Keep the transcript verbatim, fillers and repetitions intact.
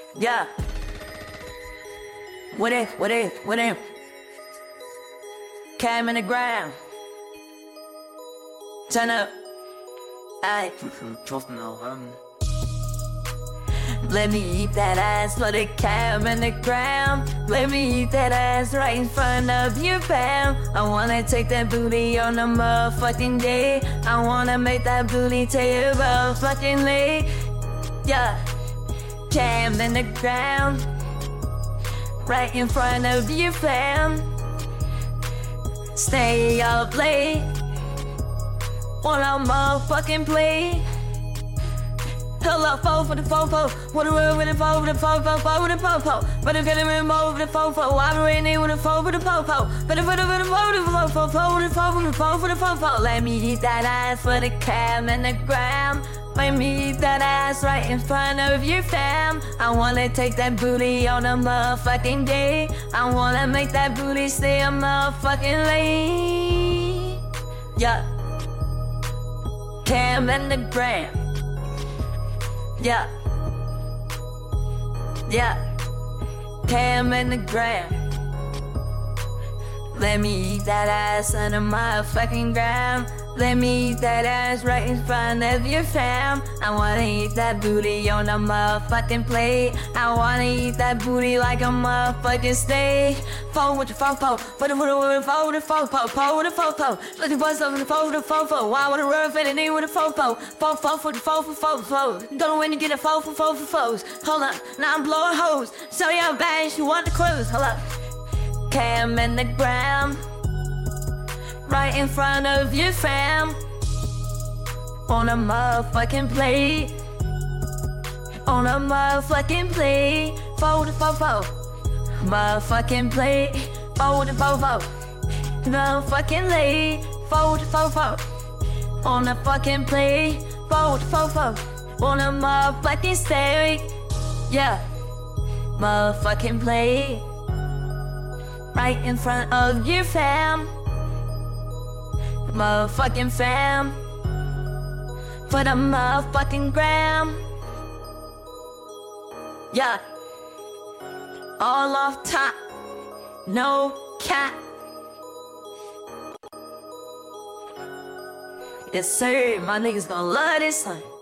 Yeah. What if, what if, what if? Cam in the ground. Turn up. Aye. Let me eat that ass for the cam in the ground. Let me eat that ass right in front of you, fam. I wanna take that booty on a motherfucking day. I wanna make that booty take your motherfucking leg. Yeah. Cam in the ground. Right in front of you, fam. Stay up late. Wanna motherfucking play. Hello, foe for the fofo. What a word with the foe, with the fofo, foe with the fofo. But I'm getting removed with the fofo. I'm ready with the foe, with the fofo. But I'm with the foe, with the fofo, foe with the foe, with the foe, with the fofo. Let me eat that ass for the cam and the gram. Let me eat that ass right in front of your fam. I wanna take that booty on a motherfucking day. I wanna make that booty stay a motherfucking late. Yeah. Cam and the gram. Yeah. Yeah. Cam and the gram. Let me eat that ass on a motherfucking gram. Let me eat that ass right in front of your fam. I wanna eat that booty on a motherfucking plate. I wanna eat that booty like a motherfucking steak. Phone with the fofo, put it with the phone with the fofo, phone with the fofo. Let the bust over the phone with the fofo. Why would a run fit in with the fofo? Fofo for the fofo, fofo. Don't know when you get a fofo, fofo, foes. Hold up, now I'm blowing hoes. Show you how bad you want the cruise. Hold up. Cam and the gram. Right in front of your fam. On a motherfucking plate. On a motherfucking plate. Fold the fofo. Motherfucking plate. Fold the fofo. Motherfucking late. Fold the fofo. On a fucking plate. Fold the fofo. On a motherfucking steak. Yeah. Motherfucking plate. Right in front of your fam. Motherfucking fam. For the motherfucking gram. Yeah. All off top. No cap. Yes sir, my niggas gonna love this one.